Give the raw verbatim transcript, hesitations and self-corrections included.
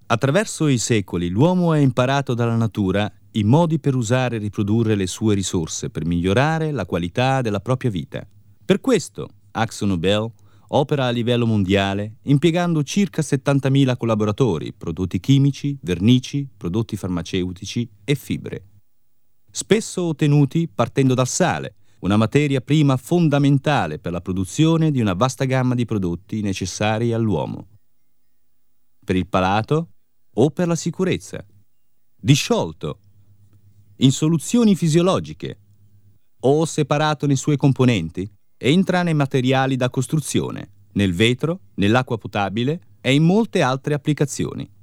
Attraverso i secoli l'uomo ha imparato dalla natura i modi per usare e riprodurre le sue risorse per migliorare la qualità della propria vita. Per questo AkzoNobel opera a livello mondiale impiegando circa settantamila collaboratori, prodotti chimici, vernici, prodotti farmaceutici e fibre. Spesso ottenuti partendo dal sale, una materia prima fondamentale per la produzione di una vasta gamma di prodotti necessari all'uomo. Per il palato o per la sicurezza. Disciolto, in soluzioni fisiologiche o separato nei suoi componenti, entra nei materiali da costruzione, nel vetro, nell'acqua potabile e in molte altre applicazioni.